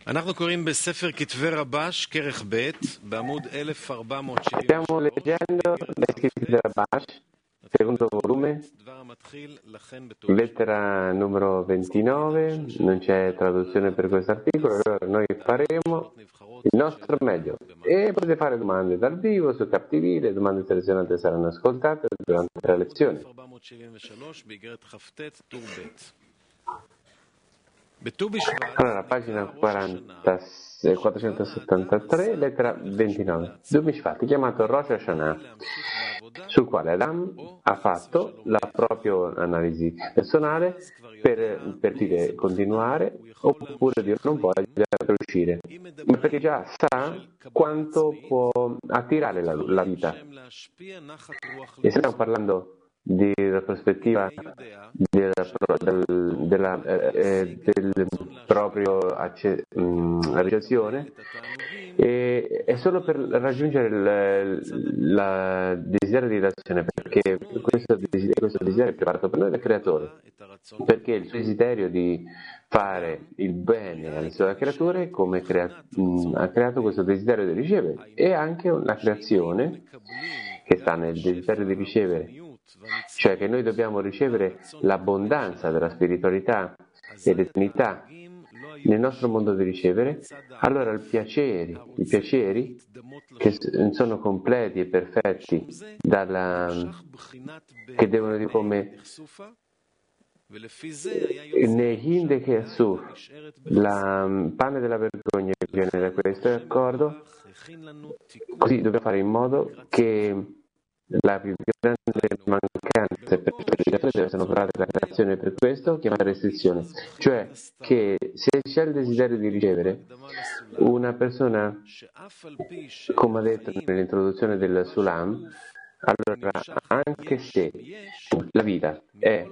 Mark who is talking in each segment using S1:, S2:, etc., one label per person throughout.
S1: אנחנו קוראים בספר כתבי רבש, כרך ב', בעמוד 1473.
S2: Stiamo leggendo le scritti del Rabash, secondo volume, lettera numero 29, non c'è traduzione per questo articolo, allora noi faremo il nostro meglio e potete fare domande dal vivo su CapTV, le domande selezionate saranno ascoltate durante la lezione. Allora, pagina 473, lettera 29. Dumishvat, chiamato Rosh Hashanah, sul quale Adam ha fatto la propria analisi personale per dire continuare oppure dire non voglia uscire, ma perché già sa quanto può attirare la vita. E stiamo parlando della prospettiva del proprio realizzazione, è solo per raggiungere il desiderio di relazione, perché questo desiderio è preparato per noi dal creatore, perché il suo desiderio di fare il bene alle sue creature, come ha creato questo desiderio di ricevere, e anche una creazione che sta nel desiderio di ricevere, cioè che noi dobbiamo ricevere l'abbondanza della spiritualità e dell'eternità nel nostro mondo di ricevere. Allora i piaceri che sono completi e perfetti, che devono dire come Nehinde che Asur, la panne della vergogna che viene da questo accordo, così dobbiamo fare in modo che la più grande mancanza per il creatore deve essere operata la creazione, per questo chiamata restrizione, cioè che se c'è il desiderio di ricevere, una persona, come ha detto nell'introduzione del Sulam, allora anche se la vita è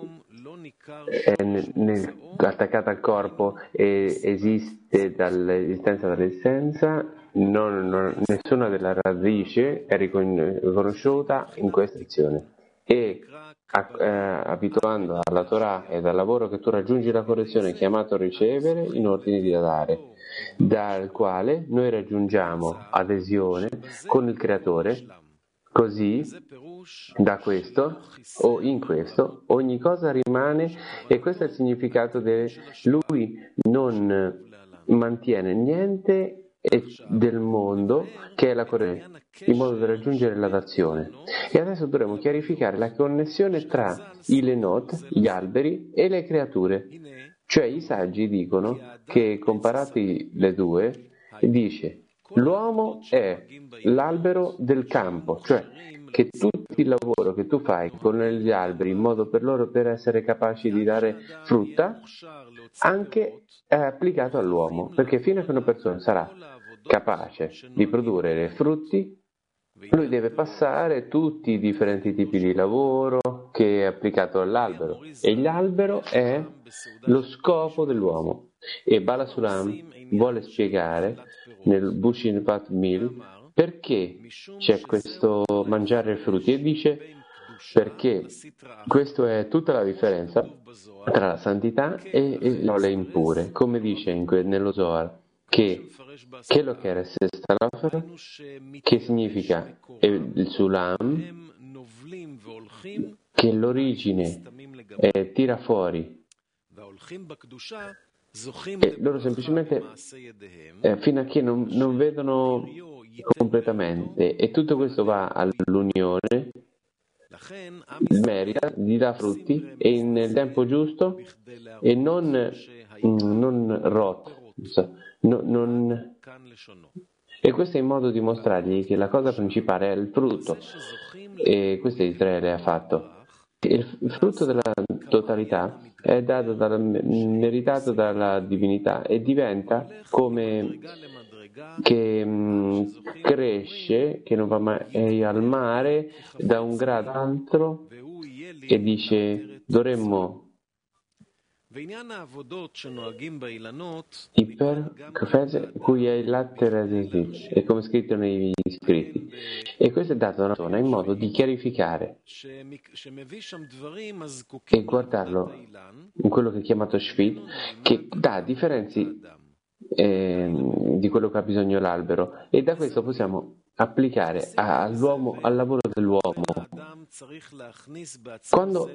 S2: attaccata al corpo e esiste dall'esistenza all'esistenza, nessuna della radice è riconosciuta in questa azione. E abituando alla Torah e dal lavoro che tu raggiungi la correzione chiamato ricevere in ordine di dare, dal quale noi raggiungiamo adesione con il creatore. Così, da questo o in questo, ogni cosa rimane, e questo è il significato lui non mantiene niente del mondo che è la corrente, in modo da raggiungere la dazione. E adesso dovremo chiarificare la connessione tra i lenot, gli alberi, e le creature. Cioè i saggi dicono che, comparati le due, dice l'uomo è l'albero del campo, cioè che tutto il lavoro che tu fai con gli alberi in modo per loro per essere capaci di dare frutta, anche è applicato all'uomo, perché fino a che una persona sarà capace di produrre frutti, lui deve passare tutti i differenti tipi di lavoro che è applicato all'albero, e l'albero è lo scopo dell'uomo. E Bala Sulam vuole spiegare nel Bushin Pat Mil perché c'è questo mangiare frutti, e dice perché questo è tutta la differenza tra la santità e le parole impure, come dice nello Zohar, che lo che era che significa il Sulam, che l'origine tira fuori, e loro semplicemente fino a che non vedono completamente, e tutto questo va all'unione, merita, gli dà frutti e nel tempo giusto, e non rot, e questo è in modo di mostrargli che la cosa principale è il frutto, e questo Israele ha fatto. Il frutto della totalità è dato meritato dalla divinità, e diventa come che cresce, che non va mai al mare da un grado all'altro, e dice dovremmo cui è il latte resistito, è come scritto negli scritti, e questo è dato da una persona in modo di chiarificare e guardarlo in quello che è chiamato Shvit, che dà differenze di quello che ha bisogno l'albero, e da questo possiamo applicare all'uomo, al lavoro dell'uomo. Quando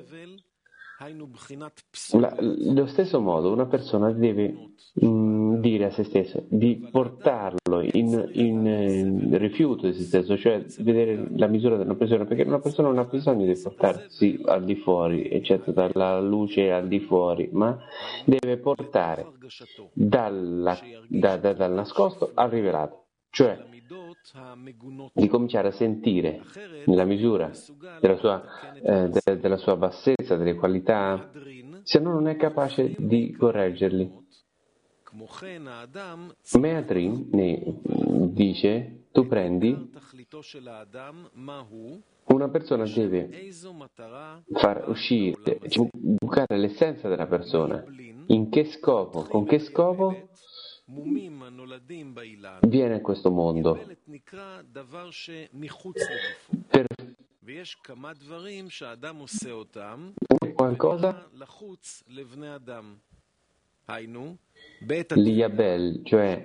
S2: lo stesso modo una persona deve dire a se stesso di portarlo in rifiuto di se stesso, cioè vedere la misura della persona, perché una persona non ha bisogno di portarsi al di fuori, eccetto dalla luce al di fuori, ma deve portare dal nascosto al rivelato, cioè di cominciare a sentire nella misura della sua bassezza, delle qualità, se no non è capace di correggerli. Meadrin ne dice: tu prendi, una persona deve far uscire, bucare l'essenza della persona. In che scopo? Con che scopo viene a questo mondo? Per qualcosa l'Iyabel, cioè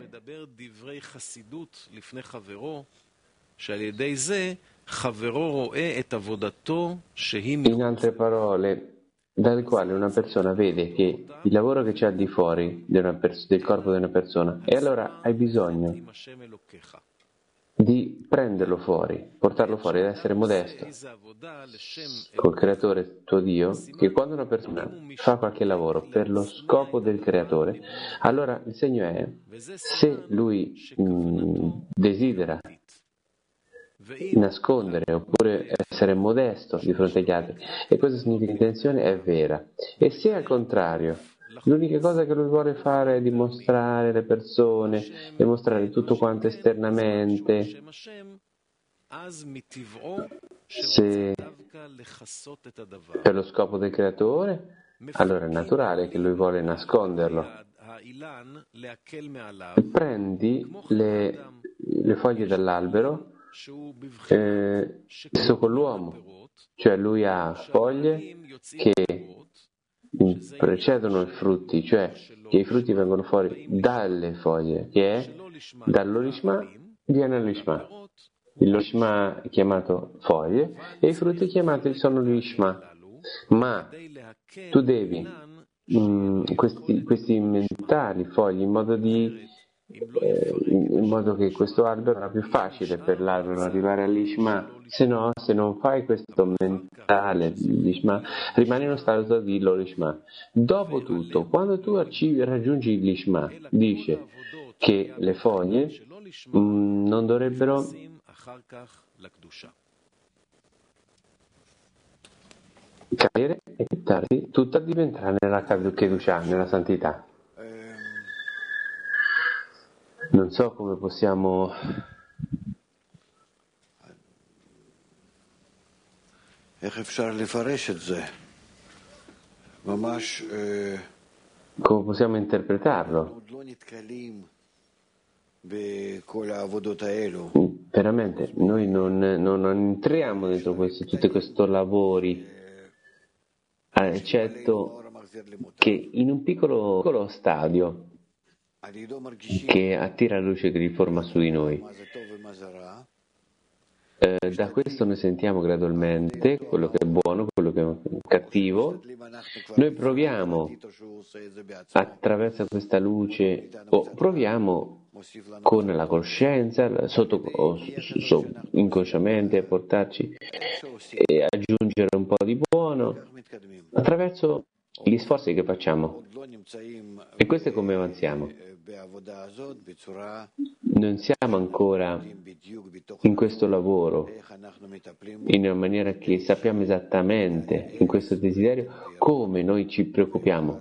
S2: in altre parole, dal quale una persona vede che il lavoro che c'è al di fuori del corpo di una persona, e allora hai bisogno di prenderlo fuori, portarlo fuori ed essere modesto col creatore tuo Dio, che quando una persona fa qualche lavoro per lo scopo del creatore, allora il segno è: se lui desidera nascondere oppure essere modesto di fronte agli altri, e questo significa che l'intenzione è vera, e se al contrario l'unica cosa che lui vuole fare è dimostrare le persone, dimostrare tutto quanto esternamente, se per lo scopo del creatore, allora è naturale che lui vuole nasconderlo. Prendi le foglie dall'albero, stesso con l'uomo, cioè lui ha foglie che precedono i frutti, cioè che i frutti vengono fuori dalle foglie, che è dall'Olishma viene l'Ishma. Il Lishma è chiamato foglie e i frutti sono l'Ishma, ma tu devi questi mentali fogli in modo che questo albero era più facile per l'albero arrivare all'Ishma. Se no, se non fai questo mentale l'Ishma, rimani in uno stato di Lorishma. Dopotutto, quando tu raggiungi l'Ishma, dice che le foglie non dovrebbero cadere e più tardi tutta diventerà nella Kedusha, nella santità. Non so come possiamo interpretarlo. Veramente noi non entriamo dentro tutti questi lavori, eccetto che in un piccolo stadio che attira la luce che riforma su di noi. Da questo noi sentiamo gradualmente quello che è buono, quello che è cattivo. Noi proviamo attraverso questa luce, o proviamo con la coscienza, inconsciamente, a portarci e aggiungere un po' di buono attraverso gli sforzi che facciamo. E questo è come avanziamo. Non siamo ancora in questo lavoro in una maniera che sappiamo esattamente in questo desiderio come noi ci preoccupiamo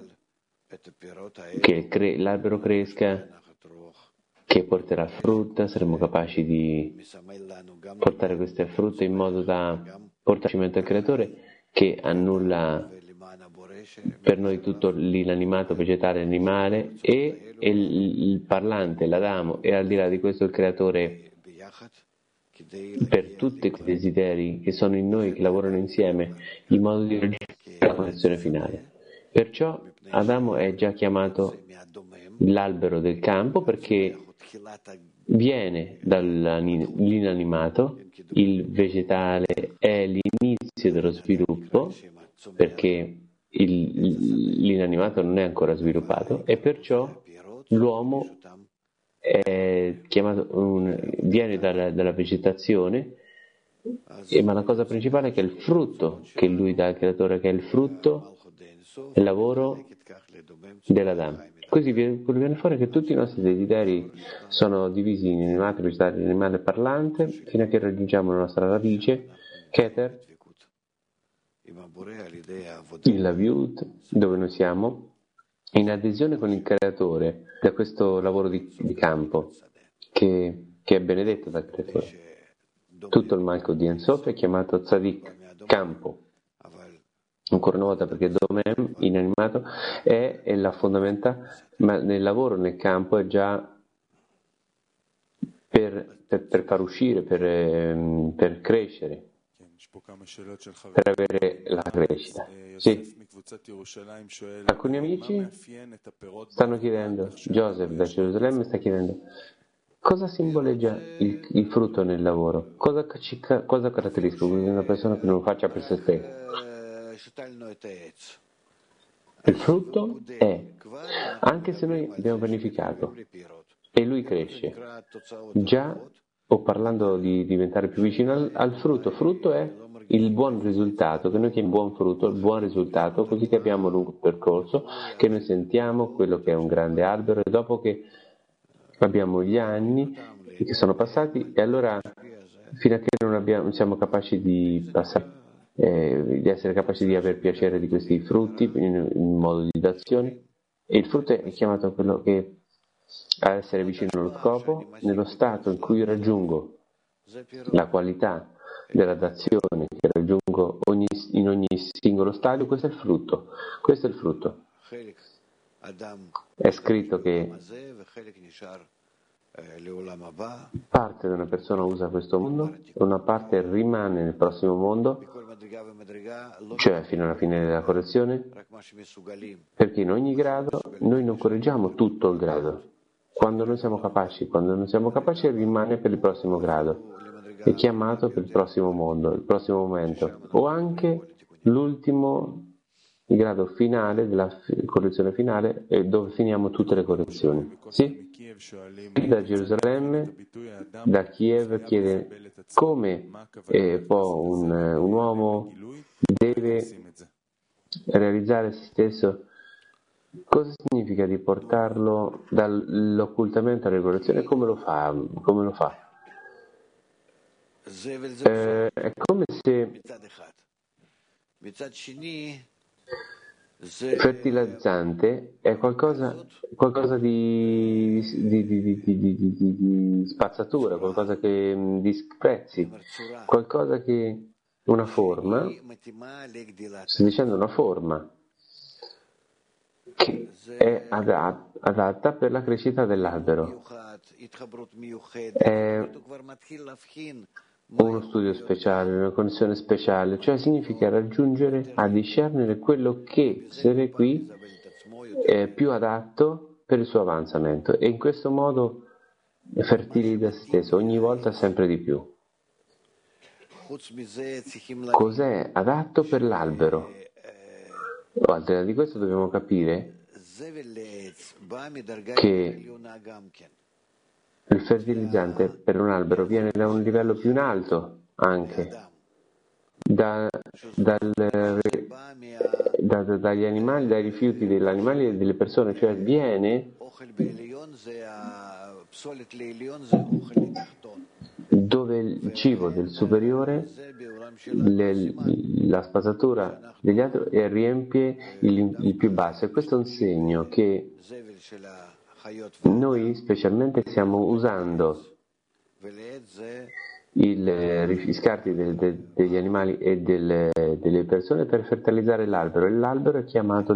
S2: che l'albero cresca, che porterà frutta, saremo capaci di portare queste frutte in modo da portarci in mente al creatore, che annulla per noi tutto l'inanimato, vegetale, animale, e il parlante, l'Adamo, e al di là di questo il creatore, per tutti quei desideri che sono in noi, che lavorano insieme, in modo di raggiungere la condizione finale. Perciò Adamo è già chiamato l'albero del campo perché viene dall'inanimato, il vegetale è l'inizio dello sviluppo perché l'inanimato non è ancora sviluppato e perciò l'uomo è viene dalla vegetazione, ma la cosa principale è che il frutto che lui dà al creatore, che è il frutto, è il lavoro dell'Adam. Così viene fuori che tutti i nostri desideri sono divisi in animale, vegetale, animale parlante, fino a che raggiungiamo la nostra radice, Keter, il Laviut, dove noi siamo, in adesione con il creatore, da questo lavoro di campo, che è benedetto dal creatore. Tutto il Malchut di Ensof è chiamato Tzadik, campo. Ancora una volta perché Domem, inanimato, è la fondamenta, ma nel lavoro, nel campo, è già per far uscire, per crescere, per avere la crescita. Sì. Alcuni amici stanno chiedendo, Joseph da Gerusalemme sta chiedendo, cosa simboleggia il frutto nel lavoro? Cosa caratterizza una persona che non lo faccia per se stesso? Il frutto è, anche se noi abbiamo pianificato e lui cresce, già, o parlando di diventare più vicino al frutto è il buon risultato, che noi chiamiamo buon frutto, il buon risultato, così che abbiamo un lungo percorso, che noi sentiamo quello che è un grande albero e dopo che abbiamo gli anni che sono passati e allora fino a che non siamo capaci di passare, di essere capaci di aver piacere di questi frutti in modo di d'azione, e il frutto è chiamato quello che a essere vicino allo scopo, nello stato in cui raggiungo la qualità della dazione, che raggiungo in ogni singolo stadio. Questo è il frutto. Questo è il frutto. È scritto che parte di una persona usa questo mondo e una parte rimane nel prossimo mondo, cioè fino alla fine della correzione, perché in ogni grado noi non correggiamo tutto il grado. Quando non siamo capaci rimane per il prossimo grado, è chiamato per il prossimo mondo, il prossimo momento, o anche il grado finale della correzione finale, dove finiamo tutte le correzioni. Sì? Da Gerusalemme, da Kiev chiede come può un uomo deve realizzare se stesso. Cosa significa di portarlo dall'occultamento alla regolazione? Come lo fa? È come se fertilizzante è qualcosa di spazzatura, qualcosa che disprezzi, qualcosa che una forma, sto dicendo una forma che è adatta per la crescita dell'albero. È uno studio speciale, una connessione speciale, cioè significa raggiungere a discernere quello che essere qui è più adatto per il suo avanzamento e in questo modo fertilizza se stesso ogni volta sempre di più. Cos'è adatto per l'albero? Al di là di questo dobbiamo capire che il fertilizzante per un albero viene da un livello più in alto anche, dagli animali, dai rifiuti degli animali e delle persone, cioè viene dove il cibo del superiore, la spazzatura degli altri e riempie il più basso, e questo è un segno che noi specialmente stiamo usando i scarti degli animali e delle persone per fertilizzare l'albero, e l'albero è chiamato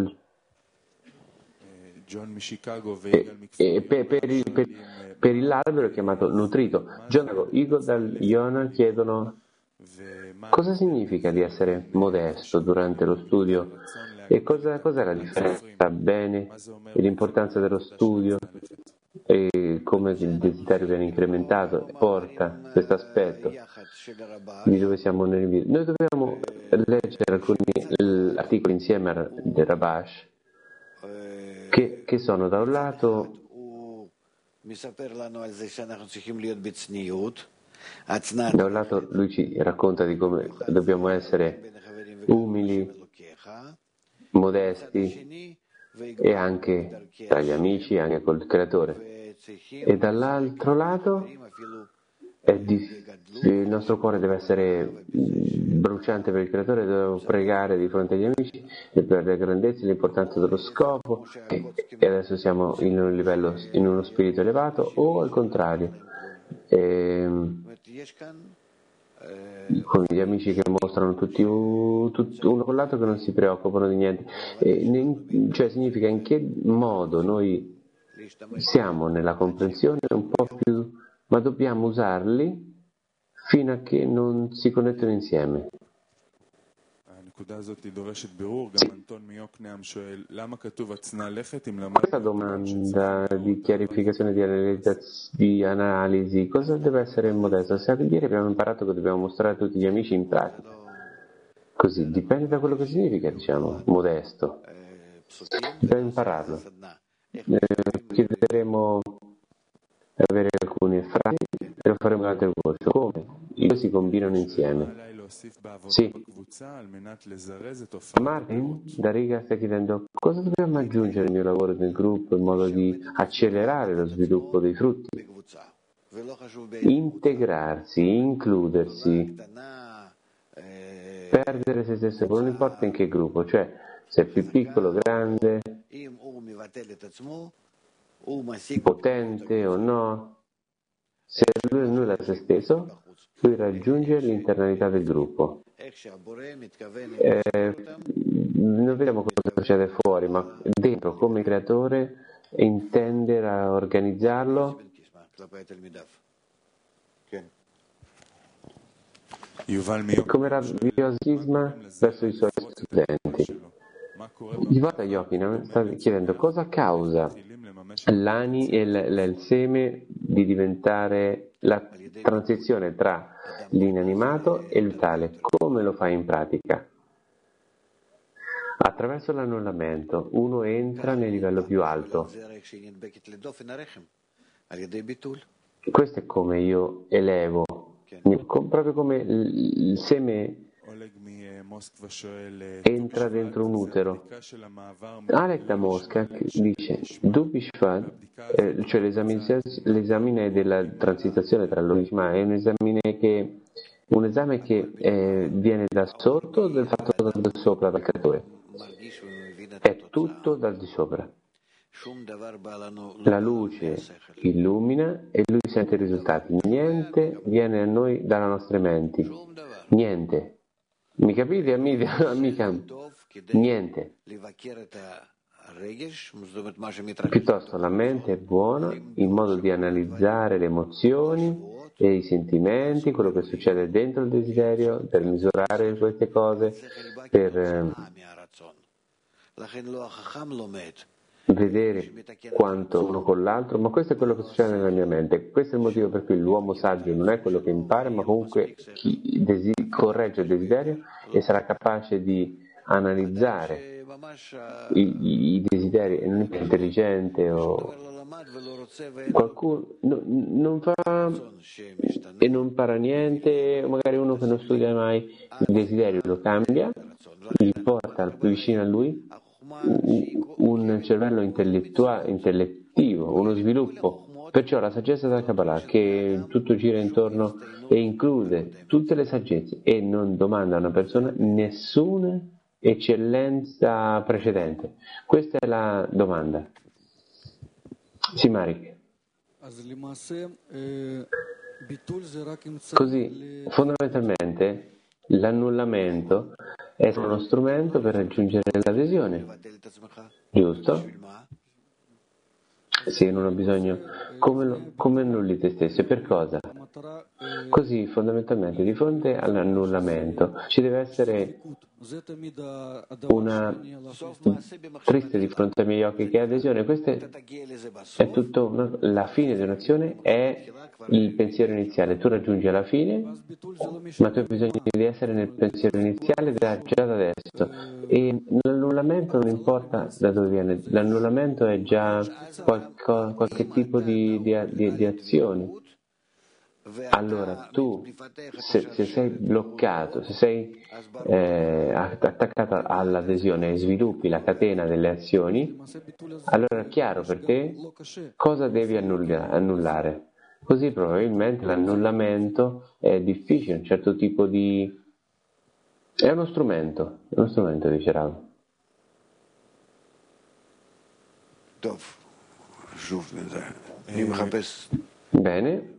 S2: per l'albero è chiamato nutrito. Igor dal Yona chiedono cosa significa di essere modesto durante lo studio E cos'è la differenza tra bene e l'importanza dello studio e come il desiderio viene incrementato porta questo aspetto di dove siamo nel video. Noi dobbiamo leggere alcuni articoli insieme del Rabash che sono da un lato lui ci racconta di come dobbiamo essere umili, modesti e anche tra gli amici, anche col creatore, e dall'altro lato il nostro cuore deve essere bruciante per il creatore, dobbiamo pregare di fronte agli amici per le grandezze, l'importanza dello scopo, e adesso siamo in un livello, in uno spirito elevato, o al contrario con gli amici che mostrano tutti uno con l'altro, che non si preoccupano di niente, cioè significa in che modo noi siamo nella comprensione un po' più, ma dobbiamo usarli fino a che non si connettono insieme. Questa domanda di chiarificazione, di analisi, cosa deve essere modesto? Se ieri abbiamo imparato che dobbiamo mostrare a tutti gli amici in pratica, così dipende da quello che significa, diciamo, modesto, dobbiamo impararlo. Chiederemo di avere alcune frasi e lo faremo in altro corso. Come? I due si combinano insieme. Sì. Martin da Riga sta chiedendo cosa dobbiamo aggiungere al mio lavoro nel gruppo in modo di accelerare lo sviluppo dei frutti. Integrarsi, includersi, perdere se stesso, non importa in che gruppo, cioè se è più piccolo, grande, potente o no, se lui è nulla a se stesso, lui raggiunge l'internalità del gruppo. Non vediamo cosa succede fuori, ma dentro, come creatore, intende organizzarlo come ravviosisma verso i suoi studenti. Yuval Yochanan sta chiedendo cosa causa l'ani e il seme di diventare la transizione tra l'inanimato e il vitale. Come lo fa in pratica? Attraverso l'annullamento uno entra nel livello più alto. Questo è come io elevo, proprio come il seme entra dentro un utero. Alec da Mosca dice cioè l'esame della transitazione tra l'origine è un esame che viene da sotto o del fatto da sopra dal creatore? È tutto dal di sopra. La luce illumina e lui sente i risultati. Niente viene a noi dalle nostre menti. Niente. Mi capite, amica? Niente. Piuttosto la mente è buona in modo di analizzare le emozioni e i sentimenti, quello che succede dentro il desiderio, per misurare queste cose, per vedere quanto uno con l'altro, ma questo è quello che succede nella mia mente. Questo è il motivo per cui l'uomo saggio non è quello che impara, ma comunque chi corregge il desiderio e sarà capace di analizzare i desideri, e non è più intelligente o qualcuno non fa e non impara niente, magari uno che non studia mai il desiderio lo cambia, gli porta più vicino a lui un cervello intellettivo, uno sviluppo. Perciò la saggezza della Kabbalah, che tutto gira intorno e include tutte le saggezze e non domanda a una persona nessuna eccellenza precedente. Questa è la domanda. Sì, Marik. Così, fondamentalmente, l'annullamento è uno strumento per raggiungere l'adesione, giusto? Sì, non ho bisogno. Come annulli te stesso? E per cosa? Così fondamentalmente di fronte all'annullamento ci deve essere una triste di fronte ai miei occhi che è adesione. Questa è tutto la fine di un'azione, è il pensiero iniziale. Tu raggiungi alla fine, ma tu hai bisogno di essere nel pensiero iniziale già da adesso. E l'annullamento non importa da dove viene, l'annullamento è già qualche tipo di azione. Allora tu, se sei bloccato, se sei attaccato all'adesione e sviluppi la catena delle azioni, allora è chiaro per te cosa devi annullare. Così probabilmente l'annullamento è difficile, un certo tipo di... è uno strumento, dice Rav. Bene.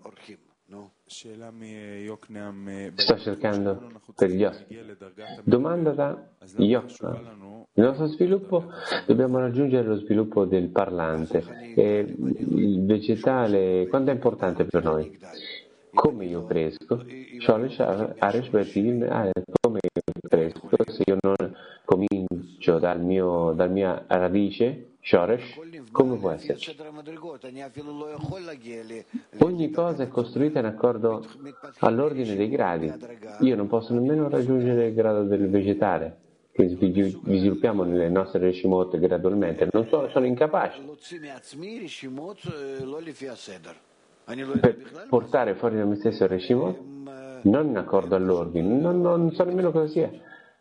S2: Sto cercando per gli ospiti. Domanda da Yokna. Nel nostro sviluppo dobbiamo raggiungere lo sviluppo del parlante. E il vegetale, quanto è importante per noi? Come io cresco? Come io cresco? Se io non comincio dalla mia radice, Shoresh, come può esserci? Ogni cosa è costruita in accordo all'ordine dei gradi. Io non posso nemmeno raggiungere il grado del vegetale, che sviluppiamo nelle nostre Reshimot gradualmente. Non sono incapace. Per portare fuori da me stesso il Reshimot, non in accordo all'ordine, non so nemmeno cosa sia.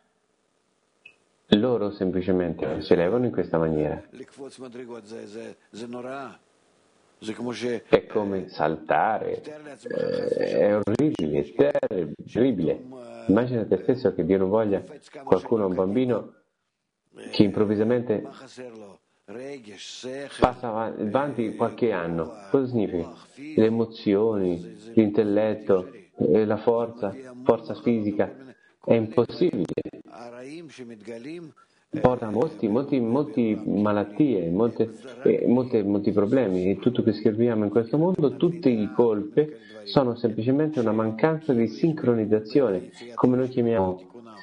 S2: Loro semplicemente si elevano in questa maniera. È come saltare, è orribile, terribile. Immagina te stesso che Dio non voglia qualcuno, un bambino, che improvvisamente passa avanti qualche anno. Cosa significa? Le emozioni, l'intelletto, la forza fisica. È impossibile. Porta molte malattie, molti problemi, e tutto che scriviamo in questo mondo, tutte le colpe sono semplicemente una mancanza di sincronizzazione, come noi chiamiamo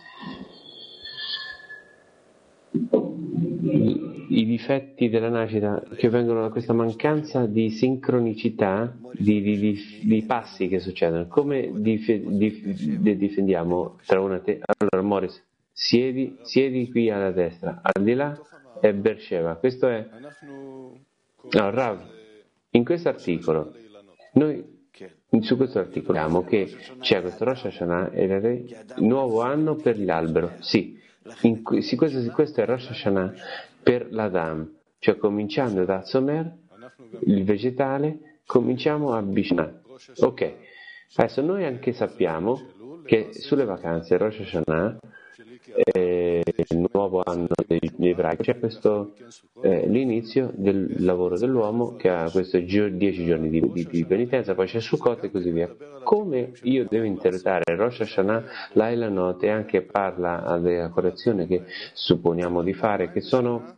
S2: i difetti della nascita, che vengono da questa mancanza di sincronicità di passi che succedono. Come difendiamo tra una allora Morris, siedi qui alla destra, al di là è Beersheba. Questo è Rav. In questo articolo noi su questo articolo vediamo che c'è questo Rosh Hashanah e il nuovo anno per l'albero. Sì, questo è Rosh Hashanah per l'Adam, cioè cominciando da Zomer, il vegetale, cominciamo a Bishnah. Ok, adesso noi anche sappiamo che sulle vacanze Rosh Hashanah, il nuovo anno degli ebrei, c'è questo l'inizio del lavoro dell'uomo, che ha questi 10 giorni di penitenza, poi c'è Sukkot e così via. Come io devo interpretare Rosh Hashanah, Laila Note, e anche parla della correzione che supponiamo di fare, che sono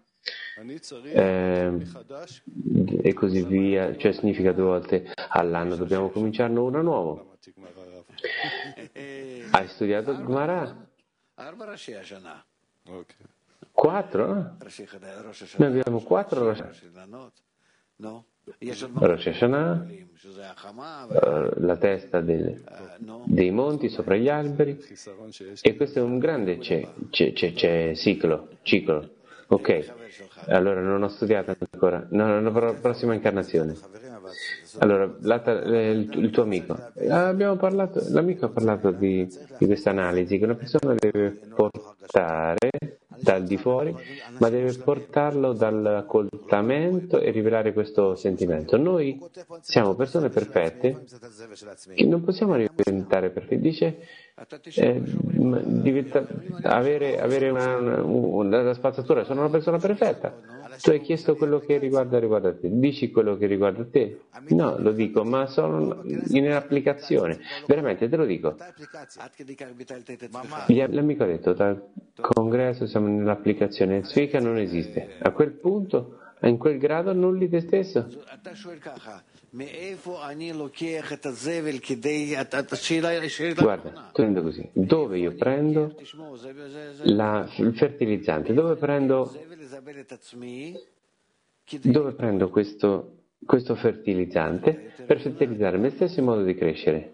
S2: e così via, cioè significa 2 volte all'anno dobbiamo cominciarne uno nuovo. Hai studiato Gemara? 4? Noi abbiamo 4 Rosh Hashanah, la testa dei monti sopra gli alberi, e questo è un grande ciclo. Ok, allora non ho studiato ancora, no, la prossima incarnazione. Allora, il tuo amico, l'amico ha parlato di questa analisi che una persona deve portare dal di fuori, ma deve portarlo dall'occultamento e rivelare questo sentimento. Noi siamo persone perfette che non possiamo diventare perfetti. Dice avere una spazzatura, sono una persona perfetta. Tu hai chiesto quello che riguarda te, dici quello che riguarda te? No, lo dico, ma sono in applicazione, veramente te lo dico. L'amico ha detto, dal congresso siamo nell'applicazione, Sfika non esiste. A quel punto in quel grado annulli te stesso. Guarda, tu prendo così, dove io prendo il fertilizzante, dove prendo questo fertilizzante per fertilizzare me stesso in modo di crescere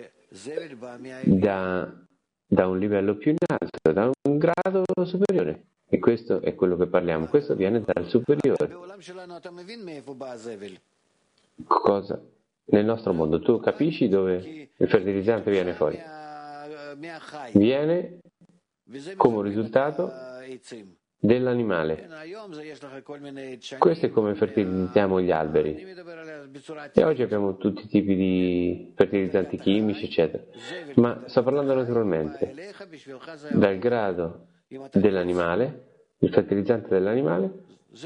S2: da un livello più in alto, da un grado superiore. E questo è quello che parliamo, questo viene dal superiore. Cosa? Nel nostro mondo, tu capisci dove il fertilizzante viene fuori? Viene come risultato dell'animale. Questo è come fertilizziamo gli alberi. E oggi abbiamo tutti i tipi di fertilizzanti chimici, eccetera. Ma sto parlando naturalmente dal grado dell'animale, il fertilizzante dell'animale,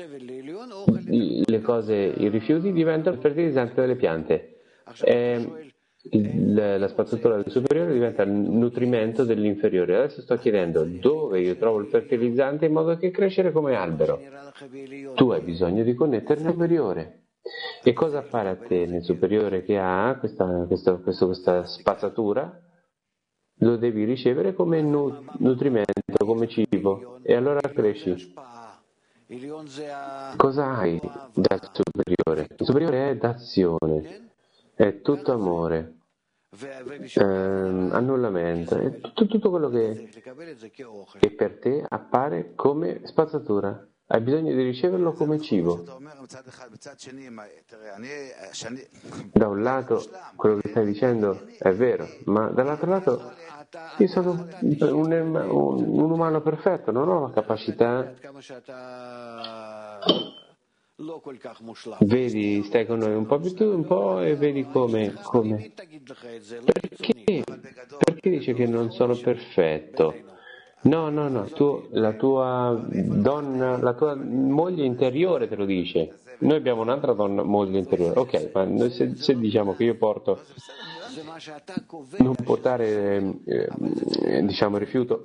S2: le cose, i rifiuti diventano il fertilizzante delle piante. La spazzatura del superiore diventa il nutrimento dell'inferiore. Adesso sto chiedendo dove io trovo il fertilizzante in modo che crescere come albero. Tu hai bisogno di connettere il superiore. E cosa appare a te nel superiore che ha questa spazzatura? Lo devi ricevere come nutrimento, come cibo, e allora cresci. Cosa hai dal superiore? Il superiore è d'azione, è tutto amore, annullamento, è tutto quello che per te appare come spazzatura. Hai bisogno di riceverlo come cibo. Da un lato quello che stai dicendo è vero, ma dall'altro lato io sono un umano perfetto, non ho la capacità. Vedi, stai con noi un po' più tu, un po' e vedi come. Perché dice che non sono perfetto? No, la tua donna, la tua moglie interiore te lo dice. Noi abbiamo un'altra donna, moglie interiore. Ok, ma noi se diciamo che io porto non portare rifiuto,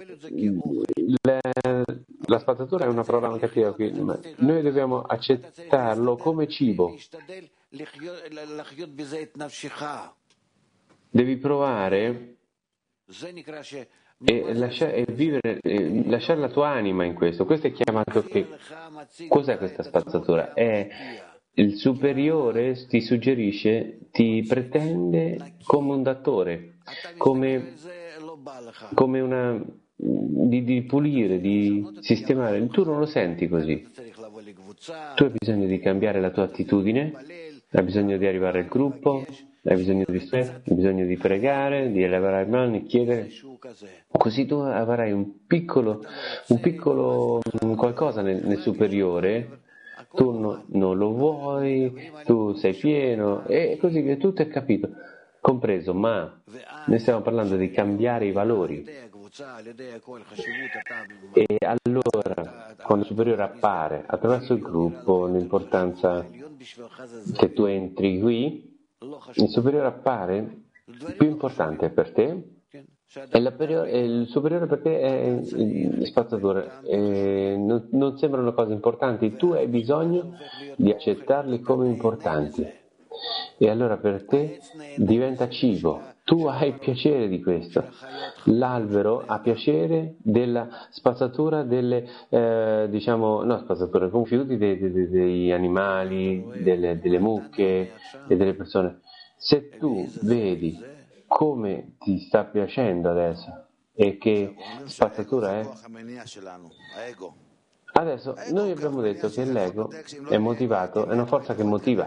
S2: la spazzatura è una parola cattiva qui, ma noi dobbiamo accettarlo come cibo. Devi provare e lasciare la tua anima in questo. Questo è chiamato cos'è questa spazzatura? È il superiore ti suggerisce, ti pretende come un dattore, come di pulire, di sistemare. Tu non lo senti così. Tu hai bisogno di cambiare la tua attitudine, hai bisogno di arrivare al gruppo, hai bisogno di hai bisogno di pregare, di elevare le mani, chiedere. Così tu avrai un piccolo qualcosa nel superiore. Tu non lo vuoi, tu sei pieno, e così via, tutto è capito, compreso, ma noi stiamo parlando di cambiare i valori. E allora, quando il superiore appare attraverso il gruppo, l'importanza che tu entri qui, il superiore appare più importante per te. E il superiore per te è il spazzatore, non sembrano cose importanti, tu hai bisogno di accettarli come importanti e allora per te diventa cibo, tu hai piacere di questo. L'albero ha piacere della spazzatura delle spazzatura, rifiuti degli animali, delle mucche e delle persone. Se tu vedi come ti sta piacendo adesso e che spazzatura è? Adesso noi abbiamo detto che l'ego è motivato, è una forza che motiva.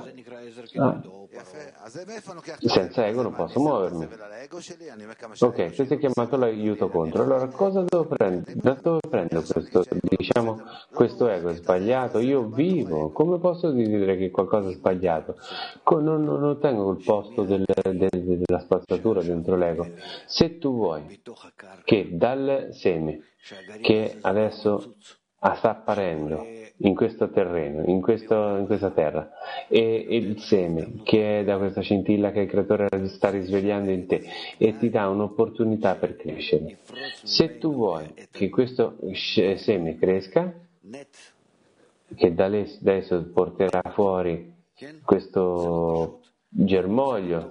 S2: Senza ego non posso muovermi. Ok, questo è chiamato l'aiuto contro. Allora cosa devo prendere? Da dove prendo questo ego è sbagliato? Io vivo, come posso dire che qualcosa è sbagliato? Non tengo il posto della spazzatura dentro l'ego. Se tu vuoi che dal seme che adesso sta apparendo in questo terreno, in questa terra, e il seme che è da questa scintilla che il creatore sta risvegliando in te e ti dà un'opportunità per crescere. Se tu vuoi che questo seme cresca, che da adesso porterà fuori questo germoglio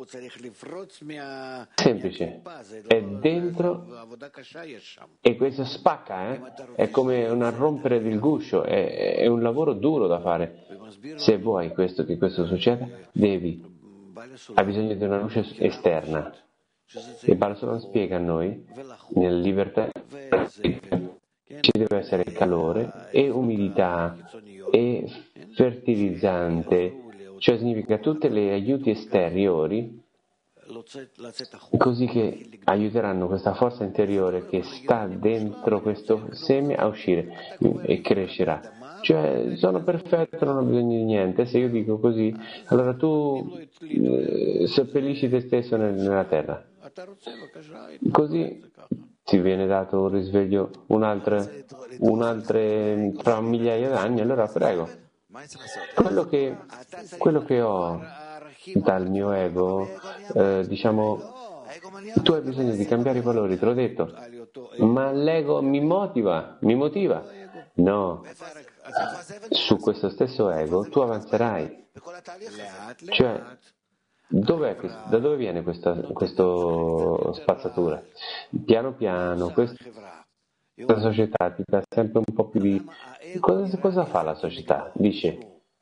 S2: semplice, è dentro e questo spacca, è come un rompere del guscio, è un lavoro duro da fare. Se vuoi che questo succeda, hai bisogno di una luce esterna. E Balasulam spiega a noi, nella libertà, ci deve essere calore e umidità e fertilizzante, cioè significa tutte le aiuti esteriori, così che aiuteranno questa forza interiore che sta dentro questo seme a uscire e crescerà. Cioè, sono perfetto, non ho bisogno di niente. Se io dico così, allora tu seppellisci te stesso nella terra. Così ti viene dato un risveglio tra migliaia d'anni, allora prego. Quello che ho dal mio ego, diciamo, tu hai bisogno di cambiare i valori, te l'ho detto, ma l'ego mi motiva. No, su questo stesso ego tu avanzerai. Cioè, da dove viene questa spazzatura? Piano piano, questa società ti dà sempre un po' più di... Cosa fa la società? Dice,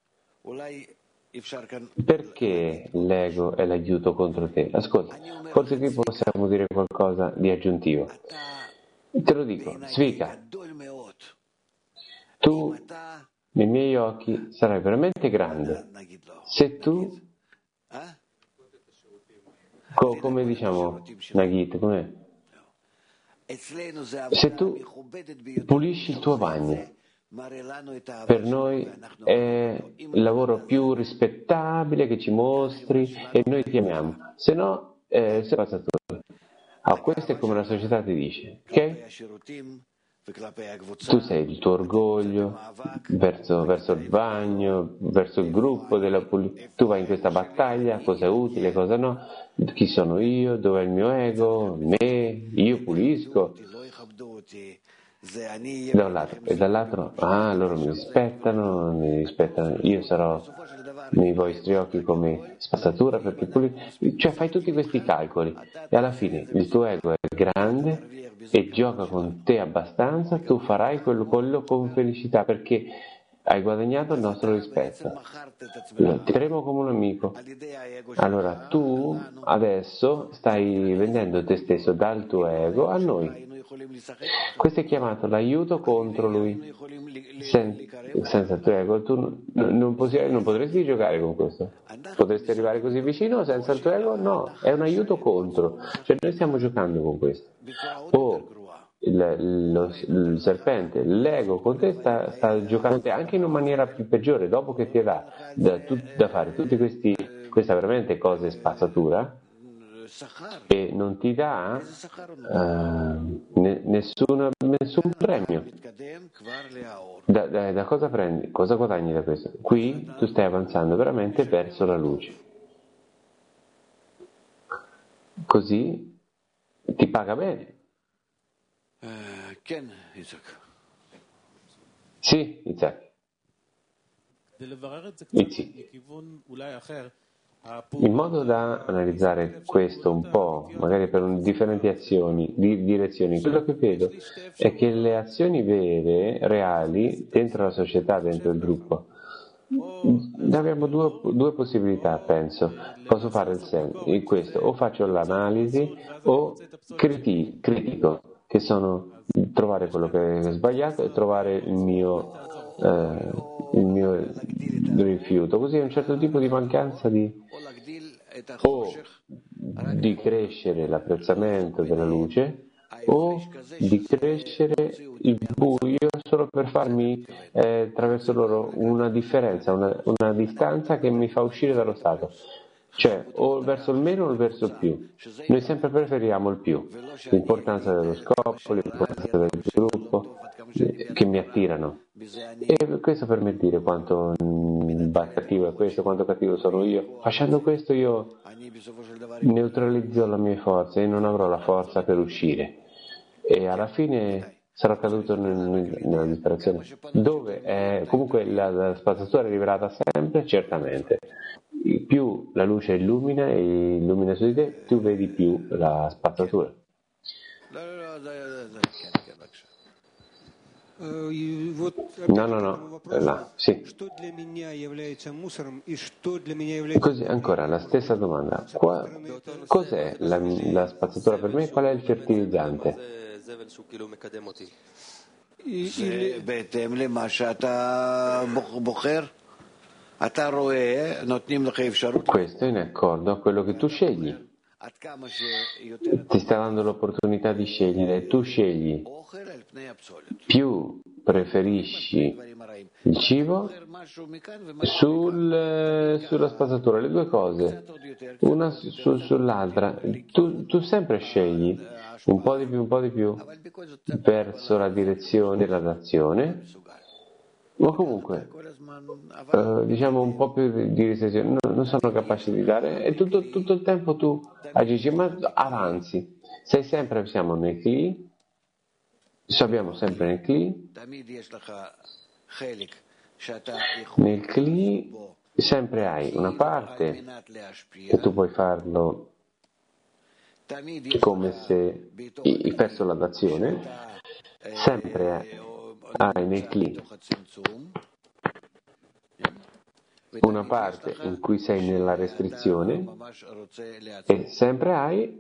S2: perché l'ego è l'aiuto contro te? Ascolta, forse qui possiamo dire qualcosa di aggiuntivo. Te lo dico, Svika, tu nei miei occhi sarai veramente grande se tu, come diciamo, Nagit, com'è? Se tu pulisci il tuo bagno, per noi è il lavoro più rispettabile che ci mostri e noi ti amiamo, se no sei spazzatura. Questo è come la società ti dice, ok? Tu sei il tuo orgoglio verso il bagno, verso il gruppo tu vai in questa battaglia, cosa è utile, cosa no, chi sono io, dov'è il mio ego, io pulisco da un lato e dall'altro loro mi rispettano, io sarò nei vostri occhi come spazzatura perché cioè fai tutti questi calcoli e alla fine il tuo ego è grande e gioca con te abbastanza, tu farai quello con felicità perché hai guadagnato il nostro rispetto, ti terremo come un amico. Allora tu adesso stai vendendo te stesso dal tuo ego a noi. Questo è chiamato l'aiuto contro lui. Senza il tuo ego tu non potresti giocare con questo. Potresti arrivare così vicino senza il tuo ego? No, è un aiuto contro. Cioè noi stiamo giocando con questo. Il serpente, l'ego con te sta giocando con te anche in una maniera più peggiore, dopo che ti dà da fare tutte questa veramente cose spazzatura e non ti dà nessun premio. Da cosa prendi? Cosa guadagni da questo? Qui tu stai avanzando veramente verso la luce. Così ti paga bene. Sì, Isaac. In modo da analizzare questo un po', magari per differenti direzioni, quello che vedo è che le azioni vere, reali, dentro la società, dentro il gruppo, abbiamo due possibilità, penso. Posso fare questo, o faccio l'analisi o critico, che sono trovare quello che è sbagliato e trovare il mio rifiuto. Così è un certo tipo di mancanza di crescere l'apprezzamento della luce o di crescere il buio solo per farmi attraverso loro una differenza, una distanza che mi fa uscire dallo stato. Cioè, o verso il meno o verso il più. Noi sempre preferiamo il più, l'importanza dello scopo, l'importanza del gruppo, che mi attirano. E questo per me dire quanto cattivo è questo, quanto cattivo sono io. Facendo questo io neutralizzo le mie forze e non avrò la forza per uscire. E alla fine sarò caduto nella disperazione. Dove comunque la spazzatura è rivelata sempre, certamente. Più la luce illumina e illumina su di te, tu vedi più la spazzatura. No, là, sì. Così, ancora, la stessa domanda. Cos'è la spazzatura per me? Qual è il fertilizzante?
S3: בהתאם למה שאתה בוחר, אתה רואה, נותנים לך אפשרות.
S2: Questo in accordo a quello che tu scegli. Ti sta dando l'opportunità di scegliere. Tu scegli. Più preferisci il cibo sulla spazzatura, le due cose, una sull'altra. Tu sempre scegli un po' di più verso la direzione della d'azione, ma comunque diciamo un po' più di restrizione non sono capace di dare, e tutto il tempo tu agisci, ma avanzi, siamo nel Kli, abbiamo sempre nel Kli. Nel Kli sempre hai una parte e tu puoi farlo come se verso la d'azione, sempre hai nel Kli una parte in cui sei nella restrizione e sempre hai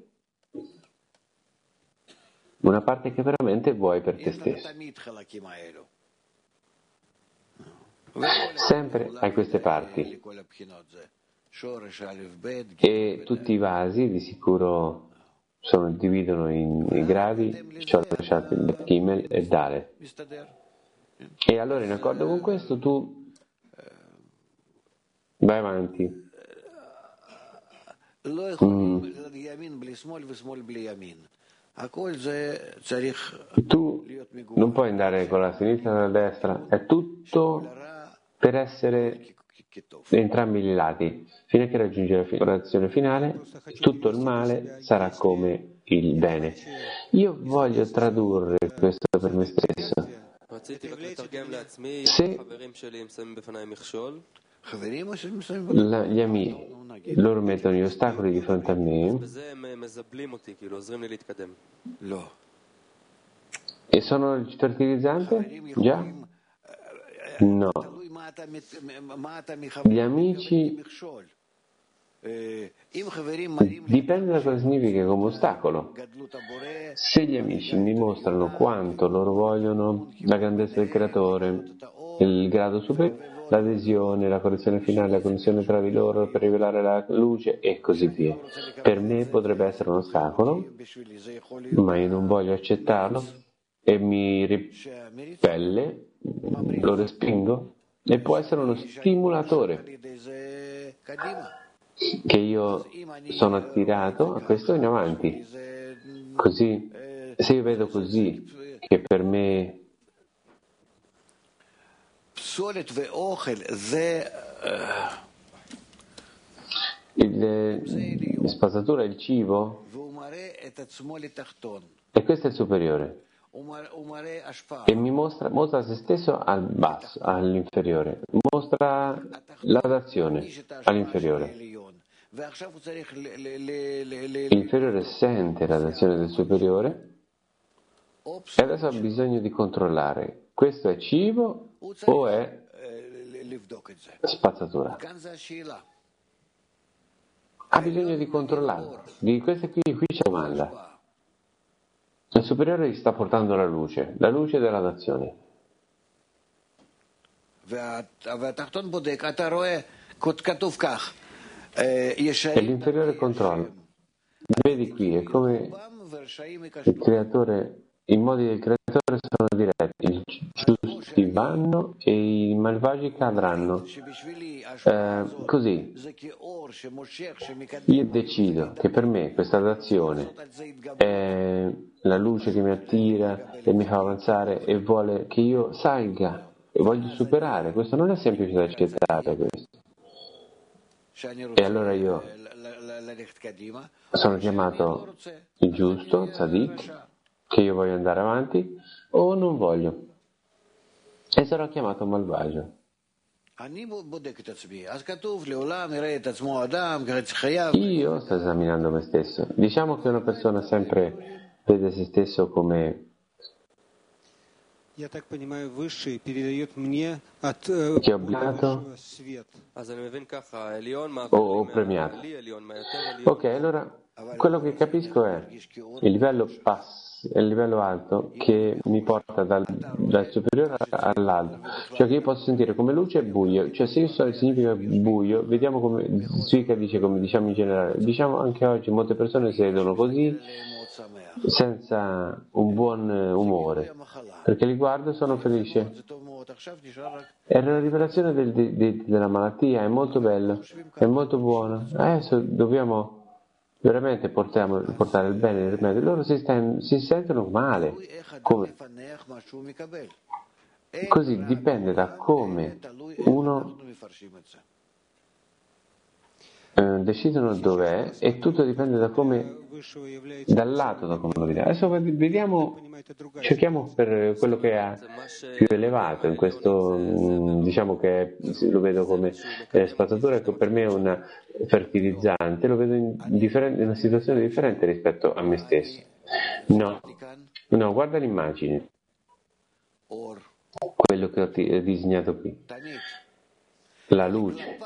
S2: una parte che veramente vuoi per te stesso. Sempre hai queste parti e tutti i vasi di sicuro dividono in gradi, Shoresh, Gimel e Dale. E allora in accordo con questo tu vai avanti. Tu non puoi andare con la sinistra e la destra, è tutto per essere entrambi i lati, fino a che raggiungi la figurazione finale, tutto il male sarà come il bene. Io voglio tradurre questo per me stesso. Se gli amici loro mettono gli ostacoli di fronte a me e sono il fertilizzante? Già? No. Gli amici dipende da cosa significa come ostacolo. Se gli amici mi mostrano quanto loro vogliono la grandezza del creatore, il grado superiore, l'adesione, la correzione finale, la connessione tra di loro per rivelare la luce e così via, per me potrebbe essere un ostacolo, ma io non voglio accettarlo e mi ripelle, lo respingo, e può essere uno stimolatore che io sono attirato a questo in avanti. Così, se io vedo così che per me la spazzatura è il cibo e questo è il superiore e mi mostra se stesso al basso, all'inferiore, mostra la d'azione all'inferiore. L'inferiore sente la d'azione del superiore e adesso ha bisogno di controllare: questo è cibo o è spazzatura? Ha bisogno di controllarlo. Di questa qui c'è la domanda. Il superiore gli sta portando la luce della d'azione. E l'inferiore controlla. Vedi qui, è come il creatore, i modi del creatore sono diretti, i giusti vanno e i malvagi cadranno. Così io decido che per me questa d'azione è la luce che mi attira e mi fa avanzare e vuole che io salga e voglio superare. Questo non è semplice da accettare, questo. E allora io sono chiamato il giusto, Tzadik, che io voglio andare avanti o non voglio e sarò chiamato malvagio. Io sto esaminando me stesso. Diciamo che una persona sempre vede se stesso come che è obbligato o premiato. Ok, allora quello che capisco è il livello il livello alto che mi porta dal superiore all'alto, cioè che io posso sentire come luce e buio, cioè se io so il significa buio, vediamo come Zvika dice, come diciamo in generale, diciamo anche oggi molte persone sedono così senza un buon umore, perché li guardo e sono felice. E la rivelazione della malattia è molto bella, è molto buona. Adesso dobbiamo veramente portare il bene nel medio. Loro si sentono male. Come? Così dipende da come uno decidono dov'è e tutto dipende da come, dal lato da come lo vediamo. Adesso vediamo, cerchiamo per quello che è più elevato in questo, diciamo che lo vedo come spazzatura, che per me è una fertilizzante, lo vedo in una situazione differente rispetto a me stesso. No, guarda l'immagine, quello che ho disegnato qui, la luce.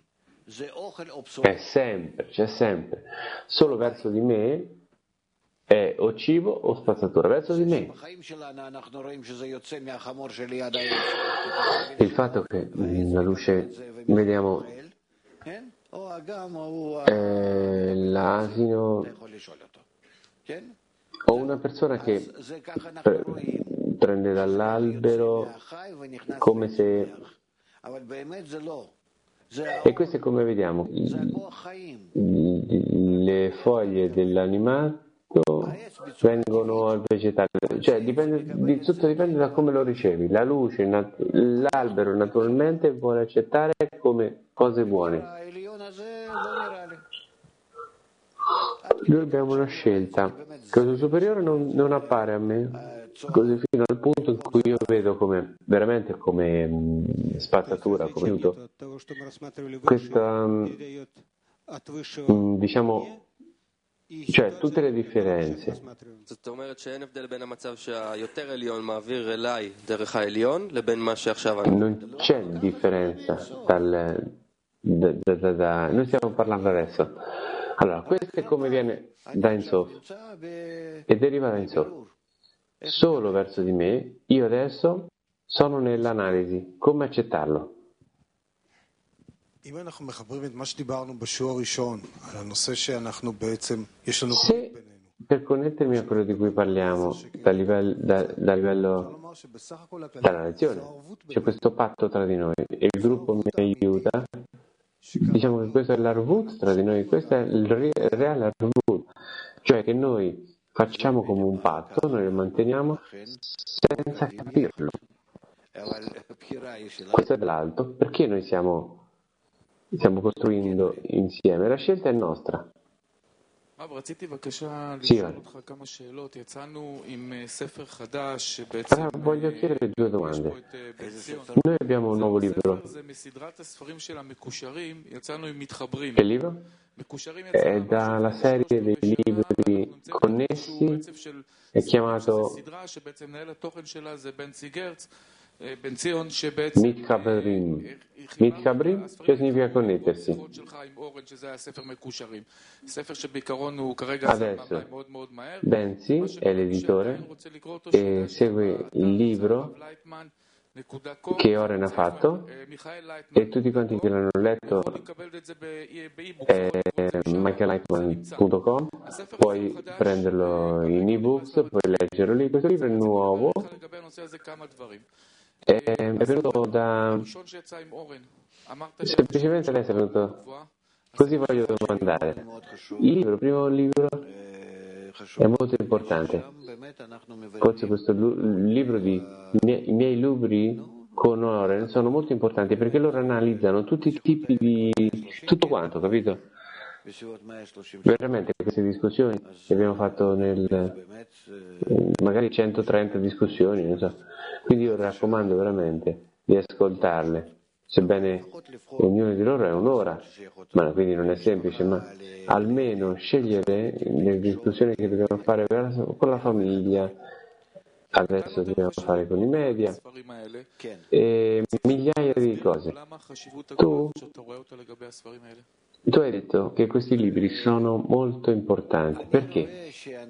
S2: C'è sempre, solo verso di me è o cibo o spazzatura, verso di me. Il fatto che la luce, vediamo, l'asino o una persona che prende dall'albero come se... E questo è come vediamo le foglie dell'animato vengono al vegetale, cioè tutto dipende da come lo ricevi. La luce, l'albero naturalmente vuole accettare come cose buone. Noi abbiamo una scelta. Cosa superiore non appare a me, così fino al punto in cui io vedo come veramente come spazzatura, come aiuto. Questa, diciamo, cioè tutte le differenze. Non c'è differenza noi stiamo parlando adesso. Allora, questo è come viene da Ensof e deriva da Ensof. Solo verso di me, io adesso sono nell'analisi, come accettarlo. Se per connettermi a quello di cui parliamo dal livello dalla lezione, c'è questo patto tra di noi e il gruppo mi aiuta, diciamo che questo è l'arvut tra di noi, questo è il reale arvut, cioè che noi facciamo come un patto, noi lo manteniamo senza capirlo. Questo è dall'alto, perché noi stiamo costruendo insieme, la scelta è nostra. Sì, voglio chiedere due domande. Noi abbiamo un nuovo libro. Che libro? È dalla serie dei libri connessi, è chiamato Mitchabrim. Mitchabrim, che significa connettersi. Adesso Benzi è l'editore e segue il libro che Oren ha fatto e tutti quanti che l'hanno letto michaellightman.com, puoi prenderlo in ebooks, puoi leggerlo lì. Questo libro è nuovo, è venuto da semplicemente lei è venuto così. Voglio domandare, il primo libro è molto importante, forse questo libro i miei libri con Oren sono molto importanti perché loro analizzano tutti i tipi di tutto quanto, capito? Veramente queste discussioni le abbiamo fatto magari 130 discussioni, non so. Quindi io raccomando veramente di ascoltarle, sebbene ognuno di loro è un'ora, ma quindi non è semplice, ma almeno scegliere le discussioni che dobbiamo fare con la famiglia, adesso dobbiamo fare con i media e migliaia di cose. Tu hai detto che questi libri sono molto importanti, perché?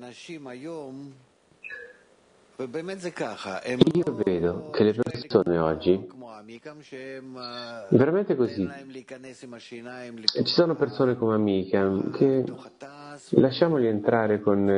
S2: Io vedo che le persone oggi, veramente così, ci sono persone come Amica che lasciamoli entrare con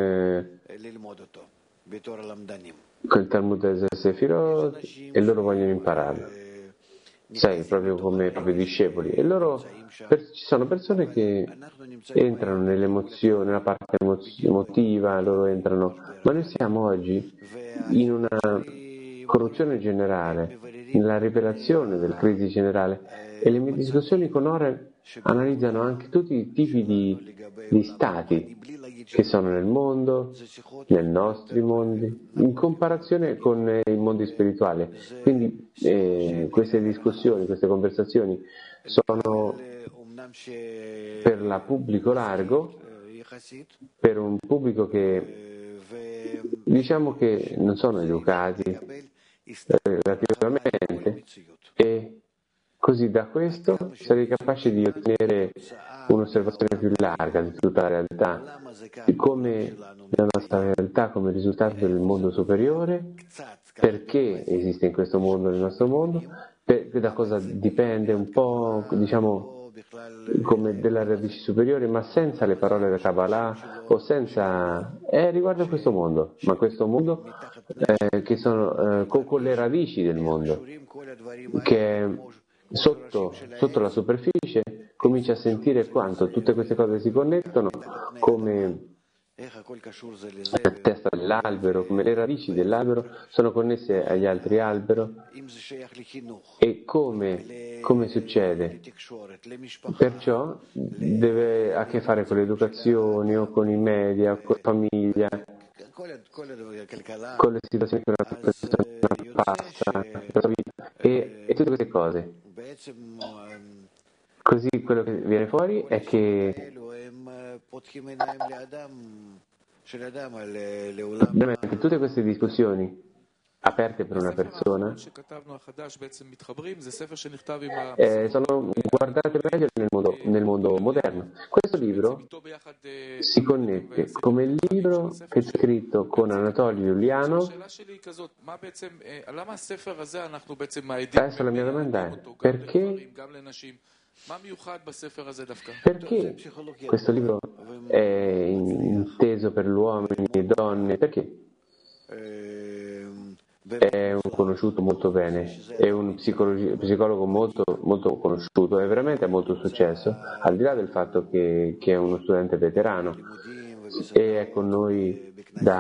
S2: il Talmud Sefirot e loro vogliono impararlo, sai, proprio come proprio discepoli, e loro ci sono persone che entrano nell'emozione, nella parte emotiva, loro entrano, ma noi siamo oggi in una corruzione generale, nella rivelazione della crisi generale, e le mie discussioni con Ore analizzano anche tutti i tipi di stati che sono nel mondo, nei nostri mondi, in comparazione con i mondi spirituali. Quindi queste discussioni, queste conversazioni sono per il pubblico largo, per un pubblico che diciamo che non sono educati relativamente, e così da questo sarei capace di ottenere un'osservazione più larga di tutta la realtà, di come la nostra realtà come risultato del mondo superiore, perché esiste in questo mondo, nel nostro mondo, da cosa dipende un po', diciamo, come delle radici superiori, ma senza le parole della Kabbalah o senza riguardo a questo mondo, ma questo mondo che sono con le radici del mondo, che sotto la superficie comincia a sentire quanto tutte queste cose si connettono, come la testa dell'albero, come le radici dell'albero sono connesse agli altri alberi, e come succede. Perciò deve a che fare con l'educazione o con i media, con la famiglia, con le situazioni che una persona passa nella sua vita, e tutte queste cose. Così quello che viene fuori è che veramente tutte queste discussioni aperte per una persona sono guardate meglio nel mondo moderno. Questo libro si connette come il libro che è scritto con Anatolio Giuliano. Adesso la mia domanda è: perché questo libro è inteso per gli uomini e donne? Perché? È un conosciuto molto bene, è un psicologo molto, molto conosciuto e veramente ha molto successo, al di là del fatto che è uno studente veterano e è con noi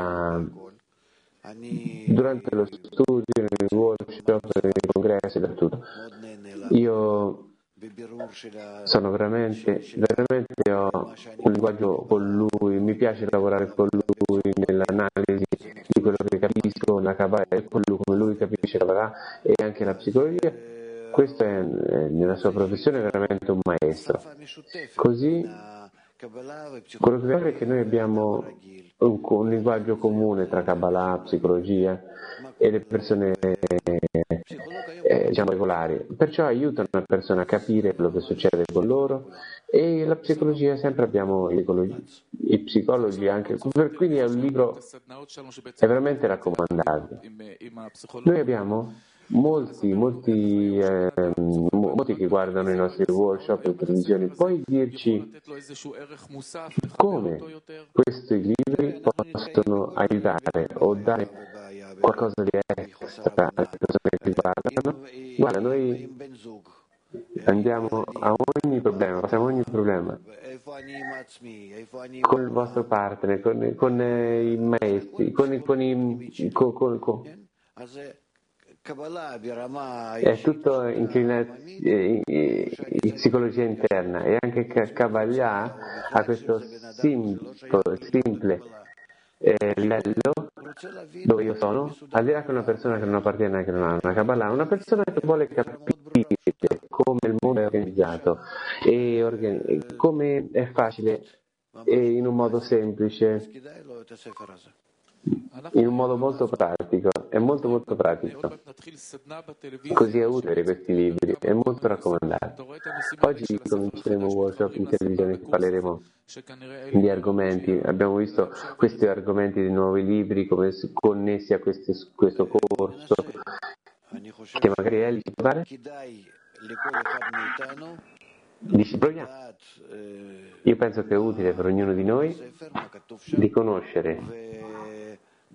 S2: durante lo studio, nei workshop, nei congressi, da tutto. Io sono veramente ho un linguaggio con lui, mi piace lavorare con lui nell'analisi di quello che capisco, la Kabbalah, e come lui capisce la Kabbalah e anche la psicologia. Questo è nella sua professione veramente un maestro. Così quello che vediamo è che noi abbiamo un linguaggio comune tra Kabbalah, psicologia e le persone diciamo regolari, perciò aiutano le persone a capire quello che succede con loro, e la psicologia sempre abbiamo i psicologi anche, quindi è un libro è veramente raccomandabile. Noi abbiamo molti che guardano i nostri workshop in televisione. Puoi dirci come questi libri possono aiutare o dare qualcosa di extra alle persone che guardano? Guarda, noi andiamo a ogni problema, passiamo ogni problema con il vostro partner, con i maestri, è tutto psicologia interna, e anche Kabbalah ha questo simple livello dove io sono, al di là che una persona che non appartiene, che non ha una Kabbalah, una persona che vuole capire come il mondo è organizzato e come è facile e in un modo semplice, in un modo molto pratico, è molto molto pratico. Così è utile questi libri, è molto raccomandato. Oggi cominceremo un workshop in televisione, parleremo di argomenti, abbiamo visto questi argomenti dei nuovi libri come connessi a questo corso, che magari Eli ci pare? Dici, proviamo. Io penso che è utile per ognuno di noi di conoscere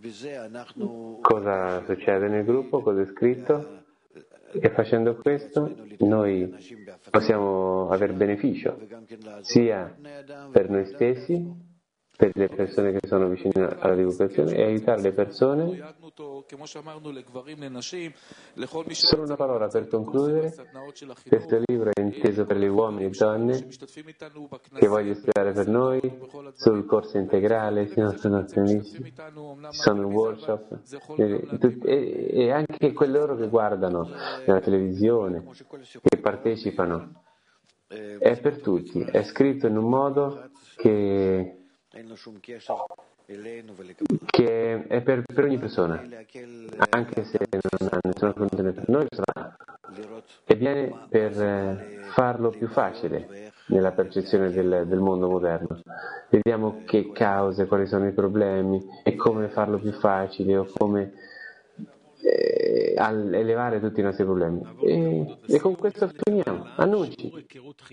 S2: cosa succede nel gruppo, cosa è scritto, e facendo questo noi possiamo avere beneficio sia per noi stessi, per le persone che sono vicine alla divulgazione, e aiutare le persone. Solo una parola per concludere: questo libro è inteso per gli uomini e donne che voglio studiare per noi sul corso integrale, sono amici, sono in workshop, e anche quelli che guardano nella televisione, che partecipano. È per tutti, è scritto in un modo che è per ogni persona, anche se non ha nessuna condizione per noi, e viene per farlo più facile nella percezione del mondo moderno. Vediamo che cause, quali sono i problemi e come farlo più facile, o come elevare tutti i nostri problemi. E con questo finiamo. Annunci.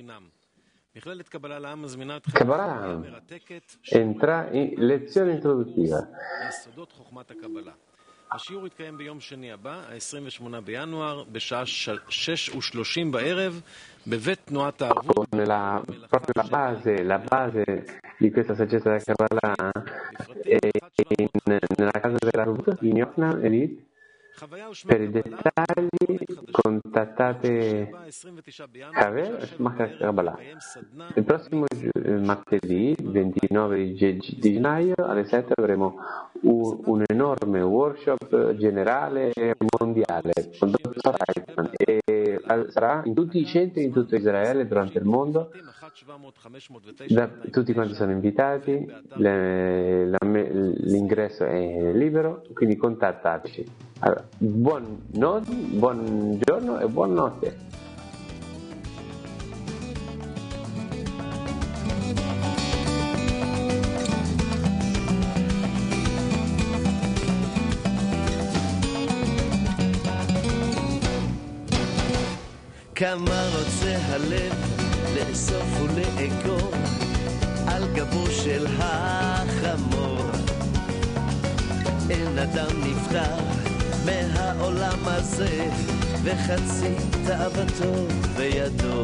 S2: Kabbalah entra in lezione introduttiva.
S1: השיעור יתקיים ביום שני הבא, ה-28 בינואר, בשעה 6:30 בערב, בבית תנועת הערבות.
S2: Proprio la base di questa saggezza della Kabbalah è nella casa della Arvut in Yoknam Elite. Per i dettagli contattate Kabbalah. Il prossimo martedì 29 di gennaio alle 7 avremo un enorme workshop generale mondiale con Dr. Reitman, e sarà in tutti i centri in tutto Israele, durante il mondo. Tutti quanti sono invitati, l'ingresso è libero, quindi contattateci. Allora, buongiorno e buonanotte.
S4: כמה רוצה הלב לאסוף ולאגור על גבו של החמור. אין אדם נפטר מהעולם הזה וחצי תאוותו בידו.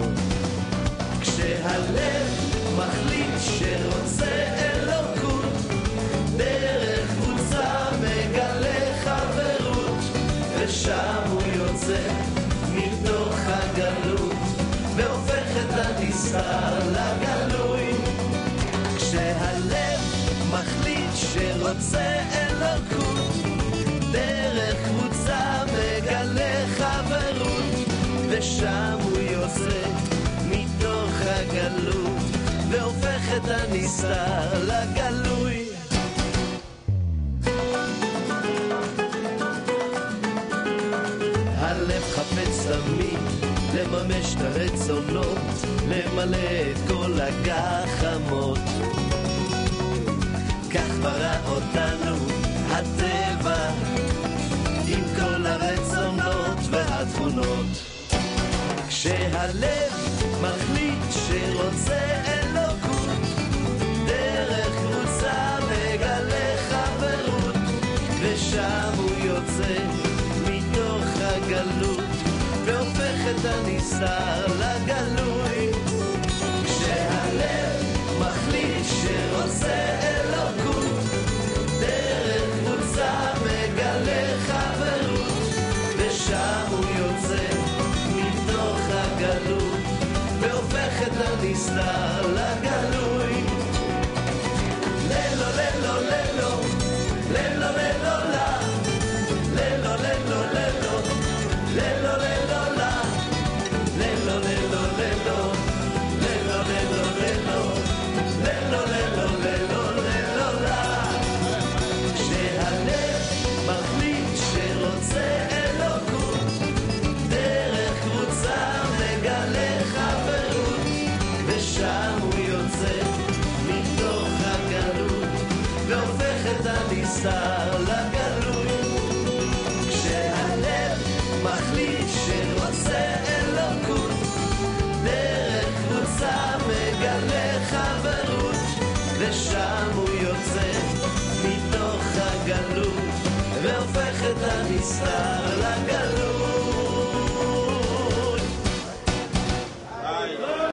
S4: כשהלב מחליט שרוצה אלוקות, דרך קבוצה מגלה חברות, ושם הוא יוצא מתוך הגלות והופך את הנסתר לגלוי. כשהלב מחליט שרוצה אלוקות, דרך קבוצה מגלה חברות, ושם הוא יוצא מתוך הגלות והופך את הנסתר לגלוי. הלב חפץ תמיד לממש את הרצונות, למלא את כל הגחמות. כך ברא אותנו הטבע עם כל הרצונות והתכונות. כשהלב מחליט שרוצה אלוקות, דרך קבוצה מגלה חברות, ושם הוא יוצא מתוך הגלות והופך את הנסתר לגלוי. כשהלב מחליט שרוצה אלוקות, דרך קבוצה מגלה חברות, ושם הנסתר לגלוי. כשהלב מחליט שרוצה אלוקות, דרך קבוצה מגלה חברות, ושם הוא יוצא מתוך הגלות והופך את הנסתר לגלוי.